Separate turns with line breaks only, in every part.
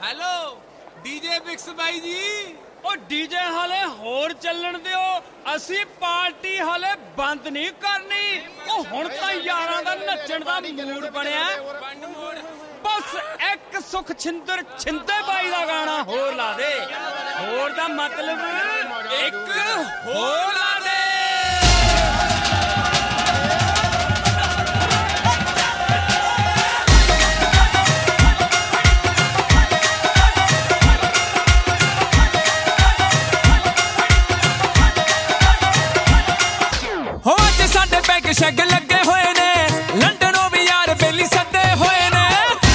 Hello DJ ਬਿਕਸ ਬਾਈ ਜੀ।
ਉਹ DJ ਹਾਲੇ ਹੋਰ ਚੱਲਣ ਦਿਓ, ਅਸੀਂ ਪਾਰਟੀ ਹਾਲੇ ਬੰਦ ਨਹੀਂ ਕਰਨੀ। ਉਹ ਹੁਣ ਤਾਂ ਯਾਰਾਂ ਦਾ ਨੱਚਣ ਦਾ ਮੂਡ ਬਣਿਆ। ਬਸ ਇੱਕ ਸੁਖ ਛਿੰਦਰ ਛਿੰਦੇ ਬਾਈ ਦਾ ਗਾਣਾ ਹੋਰ ਲਾ ਦੇ। ਹੋਰ ਦਾ ਮਤਲਬ ਇੱਕ ਹੋਰ ਲਾ ਦੇ।
ਸਾਡੇ ਪੈਗ ਸ਼ੈਗ ਲੱਗੇ ਹੋਏ ਨੇ, ਲੰਡਨੋਂ ਵੀ ਯਾਰ ਬੇਲੀ ਸੱਦੇ ਹੋਏ ਨੇ।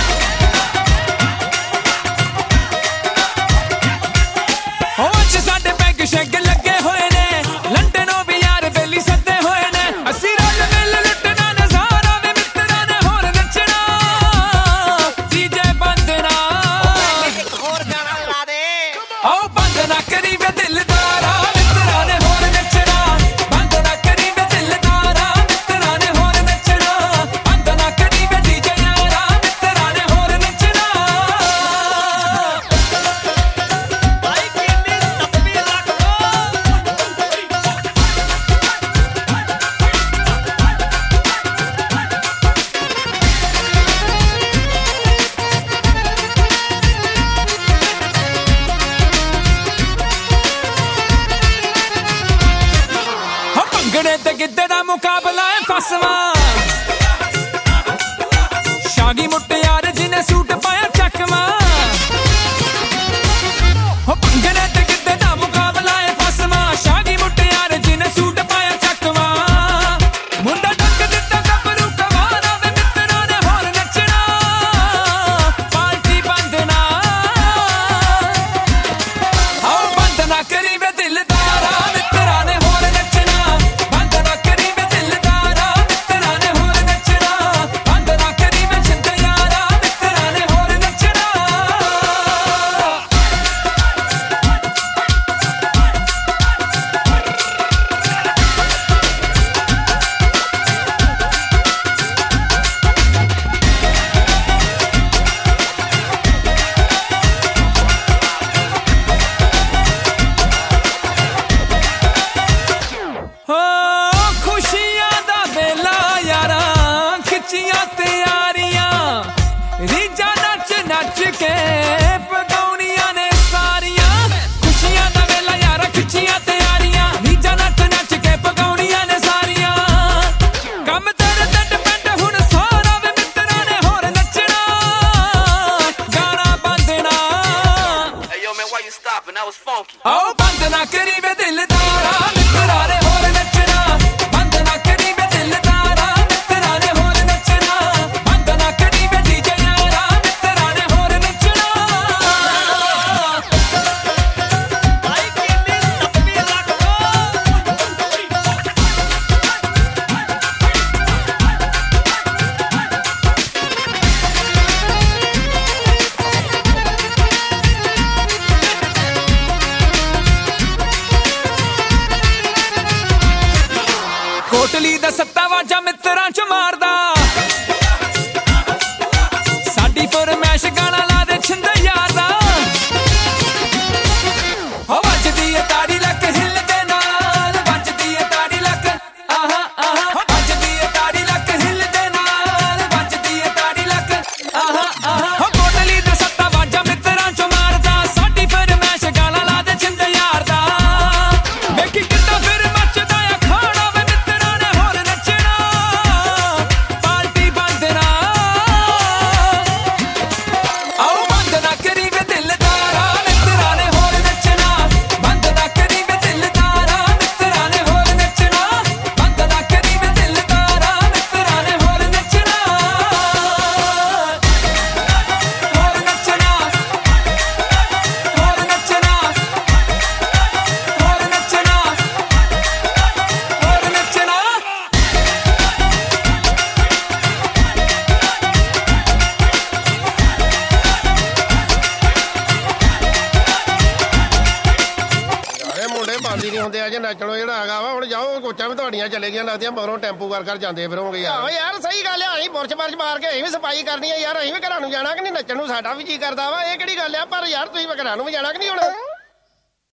ਅੱਜ ਸਾਡੇ ਪੈਗ ਸ਼ੈਗ ਲੱਗੇ ਹੋਏ ਨੇ, ਲੰਡਨੋਂ ਵੀ ਯਾਰ ਬੇਲੀ ਸੱਦੇ ਹੋਏ ਨੇ। ਅਸੀਂ ਰਲ ਮਿਲ ਲੁੱਟਣਾ ਨਜ਼ਾਰਾ ਵੇ ਮਿੱਤਰਾਂ ਨੇ ਹੋਰ ਨੱਚਣਾ। ਡੀਜੇ ਬੰਦ ਨਾ
ਹੋਰ ਗਾਣਾ ਲਾ ਦੇ।
ਆਓ ਬੰਦ ਨਾ ਕਰੀ ਵੇ ਦਿਲਦਾਰਾ, ਮਿੱਤਰਾਂ ਨੇ ਹੋਰ ਨੱਚਣਾ। ਬੰਦ ਨਾ ਕਰੀ ਵੇ ਦਿਲਦਾਰਾ, ਮਿੱਤਰਾਂ ਨੇ ਹੋਰ ਨੱਚਣਾ। ਬੰਦ ਨਾ ਕਰੀ ਵੇ ਡੀਜੇ ਯਾਰਾ, ਮਿੱਤਰਾਂ ਨੇ ਹੋਰ ਨੱਚਣਾ।
ਭਾਈ ਕਿੰਨੀ ਤੱਪੀ ਰੱਖ ਦੋ।
ਹੋ ਭੰਗੜੇ ਤੇ ਗਿੱਧੇ ਦਾ ਮੁਕਾਬਲਾ ਹੈ ਫਸਵਾ। ਸ਼ਾਗੀ ਮੁਟਿਆਰ ਜਿਹਨੇ ਸੂਟ ਪਾਇਆ ਚੱਕਵਾ। ਹੋ ਭੰਗੜੇ ਤੇ ਗਿੱਧੇ ਦਾ ਮੁਕਾਬਲਾ ਹੈ ਫਸਵਾ। ਸ਼ਾਗੀ ਮੁਟਿਆਰ ਜਿਹਨੇ ਸੂਟ ਪਾਇਆ ਚੱਕਵਾ। ਮੁੰਡਾ ਡੱਕ ਦਿੱਤਾ ਗੱਭਰੂ ਕਵਾਰਾ ਵੇ ਮਿੱਤਰਾਂ ਨੇ ਹੋਰ ਨੱਚਣਾ। ਪਾਰਟੀ ਬੰਦ ਨਾ ਆਓ ਬੰਦ ਨਾ ਕਰੀ ਵੇ ਦਿਲਦਾਰਾ, ਮਿੱਤਰਾਂ ਨੇ ਹੋਰ ਨੱਚਣਾ। ਬੰਦ ਨਾ ਕਰੀ ਵੇ ਦਿਲਦਾਰਾ, ਮਿੱਤਰਾਂ ਨੇ ਹੋਰ ਨੱਚਣਾ। ਬੰਦ ਨਾ ਕਰੀ ਵੇ ਛਿੰਦੇ ਯਾਰਾ, ਮਿੱਤਰਾਂ ਨੇ ਹੋਰ ਨੱਚਣਾ। ਹੋ ਖੁਸ਼ੀਆਂ ਦਾ ਵੇਲਾ ਯਾਰਾਂ, ਖਿੱਚੀਆਂ ਤਿਆਰੀਆਂ। ਰੀਝਾਂ ਨੱਚ ਨੱਚ ਕੇ ਪਗਾਉਣੀਆਂ ਨੇ ਸਾਰੀਆਂ। ਖੁਸ਼ੀਆਂ ਦਾ ਵੇਲਾ ਯਾਰਾਂ, ਖਿੱਚੀਆਂ ਤਿਆਰੀਆਂ। ਰੀਝਾਂ ਨੱਚ ਨੱਚ ਕੇ ਪਗਾਉਣੀਆਂ ਨੇ ਸਾਰੀਆਂ। ਕੰਮ ਤੇਰੇ ਤੇ ਡਿਪੈਂਡ ਹੁਣ ਸਾਰਾ ਵੇ ਮਿੱਤਰਾਂ ਨੇ ਹੋਰ ਨੱਚਣਾ। ਗਾਣਾ ਬੰਦ ਨਾ
Hey yo man, why you stopping? That was funky.
ਆਓ ਬੰਦ ਨਾ ਕਰੀ ਵੇ ਦਿਲਦਾਰਾ, ਮਿੱਤਰਾਂ ਨੇ ਹੋਰ ਨੱਚਣਾ। ਬੰਦ ਨਾ ਕਰੀ ਵੇ ਦਿਲਦਾਰਾ, ਮਿੱਤਰਾਂ ਨੇ ਹੋਰ ਨੱਚਣਾ। ਬੰਦ ਨਾ ਕਰੀ ਵੇ ਡੀਜੇ ਯਾਰਾ, ਮਿੱਤਰਾਂ ਨੇ ਹੋਰ ਨੱਚਣਾ।
ਭਾਈ ਕਿੰਨੀ ਤੱਪੀ ਰੱਖ ਦੋ।
ਕੋਟਲੀ ਦਾ ਸੱਤਾ ਵਾਜਾ ਮਿੱਤਰਾਂ ਚ ਮਾਰਦਾ। ਸਾਡੀ ਫਰਮੈਸ਼ ਗਾਣਾ ਲਾ ਦੇ ਛਿੰਦੇ ਯਾਰ ਦਾ। ਹੋ ਵੱਜਦੀ ਏ ਤਾੜੀ ਲੱਕ ਹਿੱਲਦੇ ਨਾਲ, ਵੱਜਦੀ ਏ ਤਾੜੀ ਲੱਕ ਆਹਾ ਆਹਾ। ਵੱਜਦੀ ਏ ਤਾੜੀ ਲੱਕ ਹਿੱਲਦੇ ਨਾਲ, ਵੱਜਦੀ ਏ ਤਾੜੀ ਲੱਕ ਆਹਾ ਆਹਾ। ਹੋ ਕੋਟਲੀ ਦਾ ਸੱਤਾ ਵਾਜਾ ਮਿੱਤਰਾਂ ਚ ਮਾਰਦਾ। ਸਾਡੀ ਫਰਮੈਸ਼ ਗਾਣਾ ਲਾ ਦੇ ਛਿੰਦੇ ਯਾਰ ਦਾ। ਵੇਖੀ ਕਿੱਦਾਂ ਫਿਰ ਮੱਚਦਾ ਆ ਖਾਣਾ ਵੇ ਮਿੱਤਰਾਂ ਨੇ ਹੋਰ ਨੱਚਣਾ। ਪਾਰਟੀ ਬੰਦ ਨਾ ਆਓ ਬੰਦ ਨਾ ਕਰੀ ਵੇ ਦਿਲਦਾਰਾ, ਮਿੱਤਰਾਂ ਨੇ ਹੋਰ ਨੱਚਣਾ। ਬੰਦ ਨਾ ਕਰੀ ਵੇ ਦਿਲਦਾਰਾ, ਮਿੱਤਰਾਂ ਨੇ ਹੋਰ ਨੱਚਣਾ। ਬੰਦ ਨਾ ਕਰੀ ਵੇ ਦਿਲਦਾਰਾ, ਮਿੱਤਰਾਂ ਨੇ ਹੋਰ ਨੱਚਣਾ। ਹੋਰ ਨੱਚਣਾ, ਹੋਰ ਨੱਚਣਾ, ਹੋਰ ਨੱਚਣਾ, ਹੋਰ ਨੱਚਣਾ।
ਇਹ ਮੁੰਡੇ ਬੰਦ ਹੀ ਨਹੀਂ ਹੁੰਦੇ ਅਜੇ ਨੱਚਣੋਂ ਜਿਹੜਾ ਹੈਗਾ ਵਾ। ਹੁਣ ਜਾਓ ਕੋਚਾਂ ਵੀ ਤੁਹਾਡੀਆਂ ਚਲੇ ਗਈਆਂ ਲੱਗਦੀਆਂ ਮਗਰੋਂ ਟੈਂਪੂ ਕਰ ਜਾਂਦੇ ਫਿਰੋਂਗੇ ਯਾਰ। ਯਾਰ ਸਹੀ ਗੱਲ ਆ, ਅਸੀਂ ਬੁਰਸ਼ ਬਰਸ਼ ਮਾਰ ਕੇ ਅਸੀਂ ਵੀ ਸਫਾਈ ਕਰਨੀ ਆ ਯਾਰ। ਅਸੀਂ ਵੀ ਘਰਾਂ ਨੂੰ ਜਾਣਾ ਕਿ ਨਹੀਂ, ਨੱਚਣ ਨੂੰ ਸਾਡਾ ਵੀ ਜੀ ਕਰਦਾ ਵਾ। ਇਹ ਕਿਹੜੀ ਗੱਲ ਆ, ਪਰ ਯਾਰ ਤੁਸੀਂ ਘਰਾਂ ਨੂੰ ਵੀ ਜਾਣਾ ਕਿ ਨਹੀਂ ਹੁਣ?